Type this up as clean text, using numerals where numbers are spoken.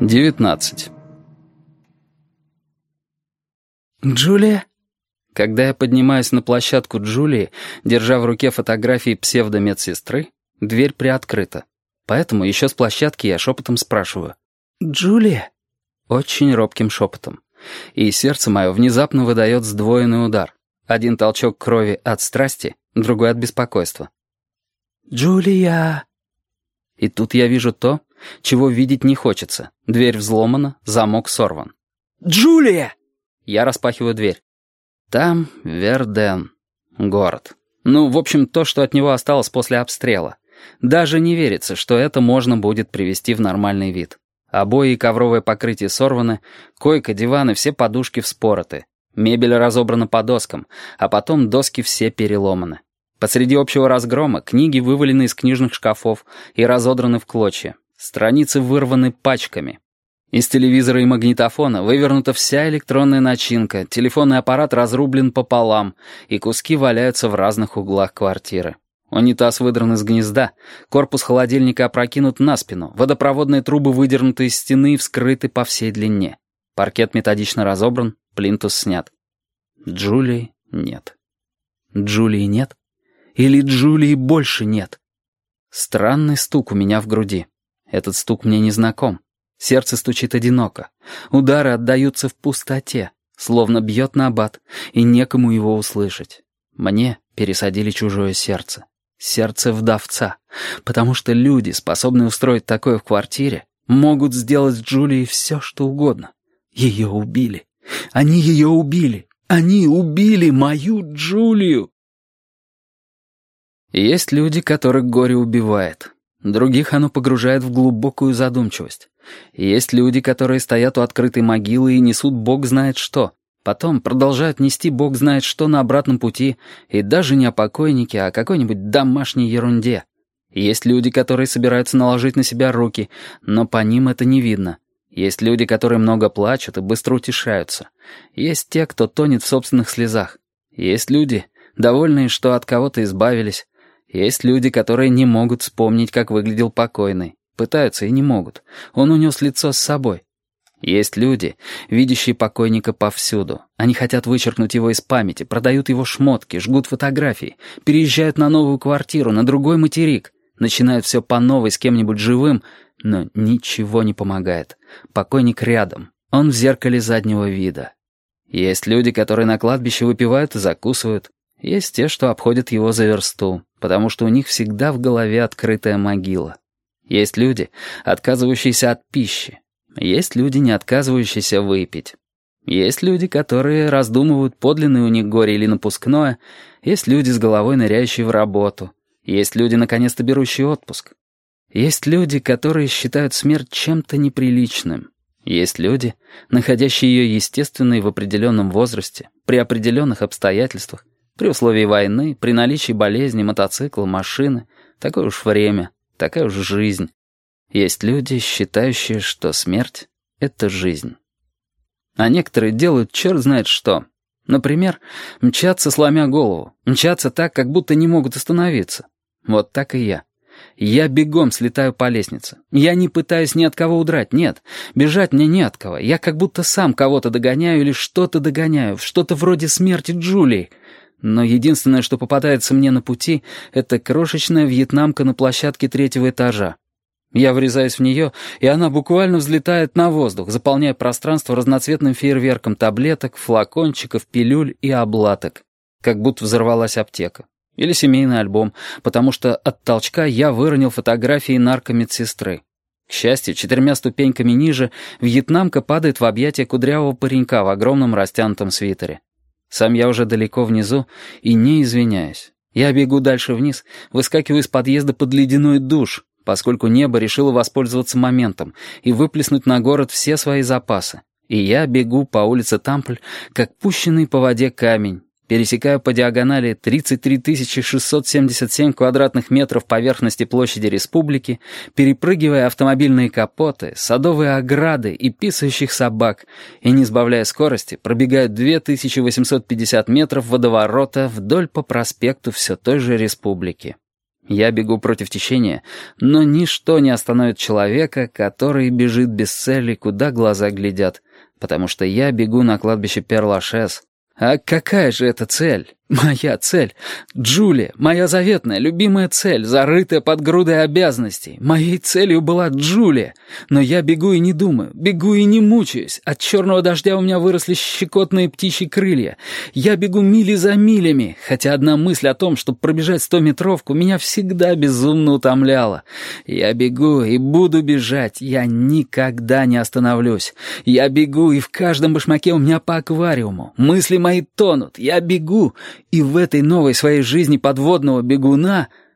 19. «Джулия?» Когда я поднимаюсь на площадку Джулии, держа в руке фотографии псевдомедсестры, дверь приоткрыта. Поэтому еще с площадки я шепотом спрашиваю. «Джулия?» Очень робким шепотом. И сердце мое внезапно выдает сдвоенный удар. Один толчок крови от страсти, другой от беспокойства. «Джулия!» И тут я вижу то, чего видеть не хочется. Дверь взломана, замок сорван. «Джулия!» Я распахиваю дверь. Там Верден. Город. Ну, в общем, то, что от него осталось после обстрела. Даже не верится, что это можно будет привести в нормальный вид. Обои и ковровое покрытие сорваны, койка, диваны, все подушки вспороты. Мебель разобрана по доскам, а потом доски все переломаны. Посреди общего разгрома книги вывалены из книжных шкафов и разодраны в клочья. Страницы вырваны пачками. Из телевизора и магнитофона вывернута вся электронная начинка, телефонный аппарат разрублен пополам, и куски валяются в разных углах квартиры. Унитаз выдран из гнезда, корпус холодильника опрокинут на спину, водопроводные трубы выдернуты из стены и вскрыты по всей длине. Паркет методично разобран, плинтус снят. Джулии нет. Джулии нет? Или Джулии больше нет? Странный стук у меня в груди. Этот стук мне не знаком. Сердце стучит одиноко. Удары отдаются в пустоте, словно бьет набат, и некому его услышать. Мне пересадили чужое сердце. Сердце вдовца. Потому что люди, способные устроить такое в квартире, могут сделать с Джулией все, что угодно. Ее убили. Они ее убили. Они убили мою Джулию. Есть люди, которых горе убивает. Других оно погружает в глубокую задумчивость. Есть люди, которые стоят у открытой могилы и несут бог знает что. Потом продолжают нести бог знает что на обратном пути, и даже не о покойнике, а о какой-нибудь домашней ерунде. Есть люди, которые собираются наложить на себя руки, но по ним это не видно. Есть люди, которые много плачут и быстро утешаются. Есть те, кто тонет в собственных слезах. Есть люди, довольные, что от кого-то избавились. Есть люди, которые не могут вспомнить, как выглядел покойный. Пытаются и не могут. Он унес лицо с собой. Есть люди, видящие покойника повсюду. Они хотят вычеркнуть его из памяти, продают его шмотки, жгут фотографии, переезжают на новую квартиру, на другой материк, начинают все по новой с кем-нибудь живым, но ничего не помогает. Покойник рядом, он в зеркале заднего вида. Есть люди, которые на кладбище выпивают и закусывают. Есть те, что обходят его за версту, потому что у них всегда в голове открытая могила. Есть люди, отказывающиеся от пищи. Есть люди, не отказывающиеся выпить. Есть люди, которые раздумывают, подлинное у них горе или напускное. Есть люди с головой, ныряющие в работу. Есть люди, наконец-то берущие отпуск. Есть люди, которые считают смерть чем-то неприличным. Есть люди, находящие ее естественной в определенном возрасте, при определенных обстоятельствах, при условии войны, при наличии болезни, мотоцикла, машины. Такое уж время, такая уж жизнь. Есть люди, считающие, что смерть — это жизнь. А некоторые делают черт знает что. Например, мчатся, сломя голову. Мчатся так, как будто не могут остановиться. Вот так и я. Я бегом слетаю по лестнице. Я не пытаюсь ни от кого удрать, нет. Бежать мне не от кого. Я как будто сам кого-то догоняю или что-то догоняю. Что-то вроде смерти Джулии. Но единственное, что попадается мне на пути, это крошечная вьетнамка на площадке 3-го этажа. Я врезаюсь в нее, и она буквально взлетает на воздух, заполняя пространство разноцветным фейерверком таблеток, флакончиков, пилюль и облаток. Как будто взорвалась аптека. Или семейный альбом, потому что от толчка я выронил фотографии наркомедсестры. К счастью, 4 ступеньками ниже вьетнамка падает в объятия кудрявого паренька в огромном растянутом свитере. Сам я уже далеко внизу и не извиняюсь. Я бегу дальше вниз, выскакиваю из подъезда под ледяной душ, поскольку небо решило воспользоваться моментом и выплеснуть на город все свои запасы. И я бегу по улице Тампль, как пущенный по воде камень, пересекаю по диагонали 33 677 квадратных метров поверхности площади республики, перепрыгивая автомобильные капоты, садовые ограды и писающих собак, и, не сбавляя скорости, пробегаю 2850 метров водоворота вдоль по проспекту все той же республики. Я бегу против течения, но ничто не остановит человека, который бежит без цели, куда глаза глядят, потому что я бегу на кладбище Пер-Лашез. А какая же это цель? Моя цель. Джулия, моя заветная, любимая цель, зарытая под грудой обязанностей. Моей целью была Джулия. Но я бегу и не думаю, бегу и не мучаюсь. От черного дождя у меня выросли щекотные птичьи крылья. Я бегу мили за милями, хотя одна мысль о том, чтобы пробежать 100-метровку, меня всегда безумно утомляла. Я бегу и буду бежать, я никогда не остановлюсь. Я бегу, и в каждом башмаке у меня по аквариуму. Мысли мои тонут, я бегу. И в этой новой своей жизни подводного бегуна